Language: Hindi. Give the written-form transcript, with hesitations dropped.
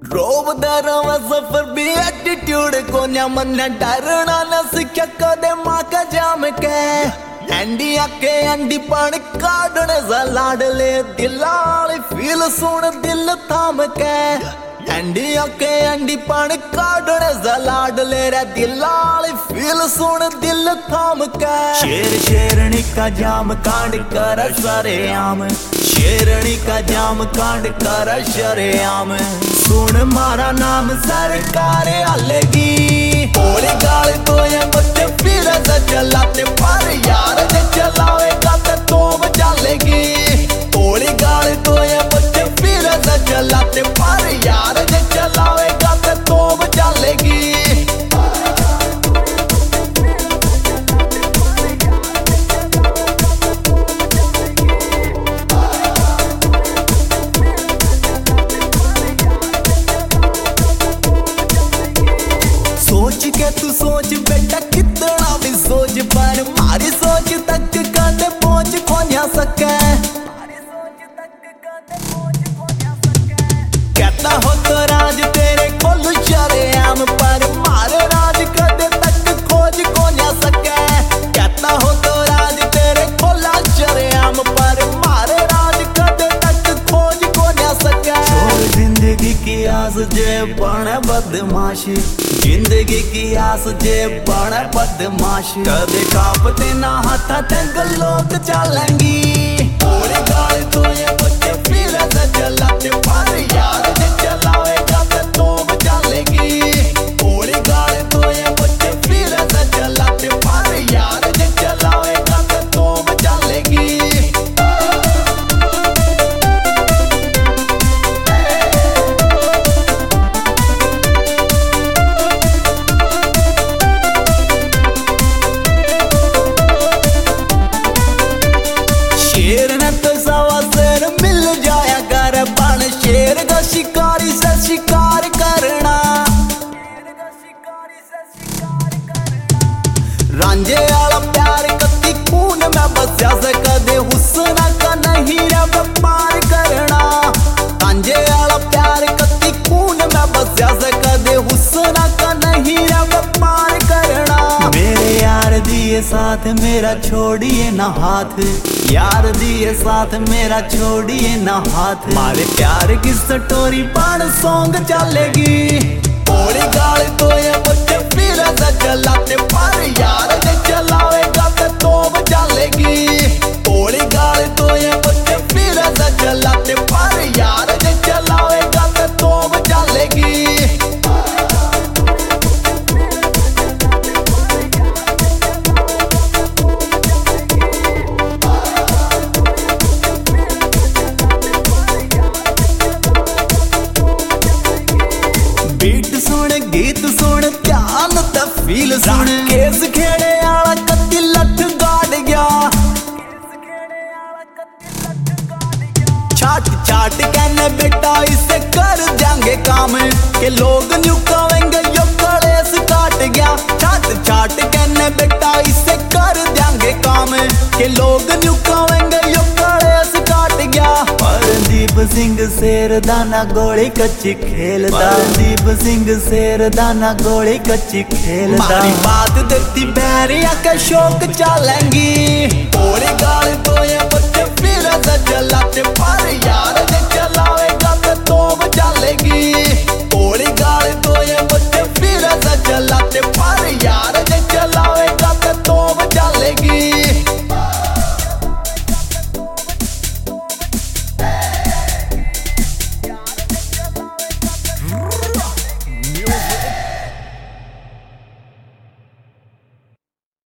रोब दरवा सफर भी एटीट्यूड को न्या मन डरना न सिक्ख्या कदे मां का जाम के एंडी आके एंडी पानी काढ़ने सा लाडले दिलाली फील सुन दिल थाम के एंडी आके एंडी पानी काढ़ने सा लाडले रे दिलाली फील सुन दिल थाम के शेर शेरनी का जाम कांड कर सारे आम शेरनी का जाम कांड कर शरेआम सुन मारा नाम सरकार आलेगी ओले गाल तो ये बच्चे फिर से चलाते पर यार जे चलावेगा तो बचा लेगी ओले गाल तो ये बच्चे फिर से चलाते पर यार जे चलावेगा तो बचा लेगी। सोच के तू सोच बेटा कितना भी सोच पर मारी सोच तक कदे पहुंच खोया सके कहता हो तो राज तेरे कोल शरेआम पर मारे राज कदे तक खोज खोया सके कहता हो तो राज तेरे कोल शरेआम पर मारे राज कदे तक खोज खोया सके छोड़ जिंदगी की आस जे बने बदमाश जिंदगी की आस जे बड़े बदमाश कदे कापते ना हाथा तंग लोग चलेंगी ओले गाल तो ये बच्चे फिर से चलाते पर यार जे चलावेगा तो बचा लेगी ओले गाल तो ये बच्चे फिर से चलाते पर यार जे चलावेगा तो बचा लेगी। शेर न तो सवा शेर मिल जाया कर बन शेर का शिकारी से शिकार करना रांझे आला प्यार कती खून में बस्या से कदे हुस्ना का नहीं रे व्यापार करना रांझे आला प्यार कती खून में बस्या से कदे हुस्ना का नहीं रे व्यापार करना मेरे यार दिए साथ मेरा छोड़िए ना हाथ यार दिए साथ मेरा छोड़िए ना हाथ मारे प्यार की स्टोरी पान सॉन्ग चलेगी ओले गाल तो ये बच्चे फिर से चलाते पर यार जे चलावेगा तो बचा लेगी ओले गाल तो ये बच्चे फिर से चलाते पर यार जे चलावेगा तो बचा लेगी। बीट सुन गीत सुन ध्यान ते फील सुन केस खेड़े आला कत्ती लठ गाड़ गया छाट छाट कहने बेटा इसे कर जाएंगे काम के लोग न्यू कहेंगे यो कलेस काट गया छाट छाट कहने बेटा इसे कर देंगे काम के लोग न्यू कहेंगे यो कलेस काट गया। रणदीप सिंह शेर दाना गोली कच्ची खेलदा रणदीप सिंह शेर दाना गोली कच्ची खेलदा मारी बात देती बैरिया के शौक चलेंगी ओले गाल तो